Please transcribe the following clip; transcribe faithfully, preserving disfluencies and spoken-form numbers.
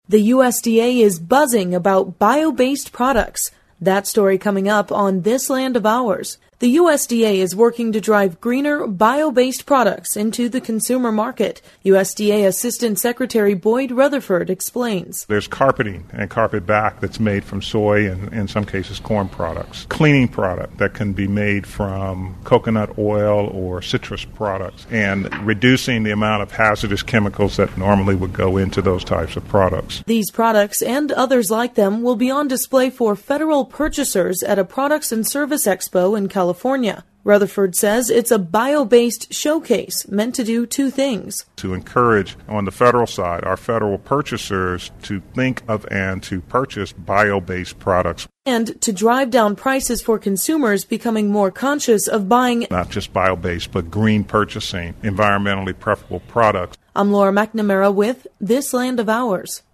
The U S D A is buzzing about bio-based products. That story coming up on This Land of Ours. The U S D A is working to drive greener, bio-based products into the consumer market. U S D A Assistant Secretary Boyd Rutherford explains. There's carpeting and carpet back that's made from soy and, in some cases, corn products. Cleaning product that can be made from coconut oil or citrus products, and reducing the amount of hazardous chemicals that normally would go into those types of products. These products and others like them will be on display for federal purchasers at a Products and Service Expo in California. California. Rutherford says it's a bio-based showcase meant to do two things. To encourage, on the federal side, our federal purchasers to think of and to purchase bio-based products. And to drive down prices for consumers becoming more conscious of buying not just bio-based, but green purchasing, environmentally preferable products. I'm Laura McNamara with This Land of Ours.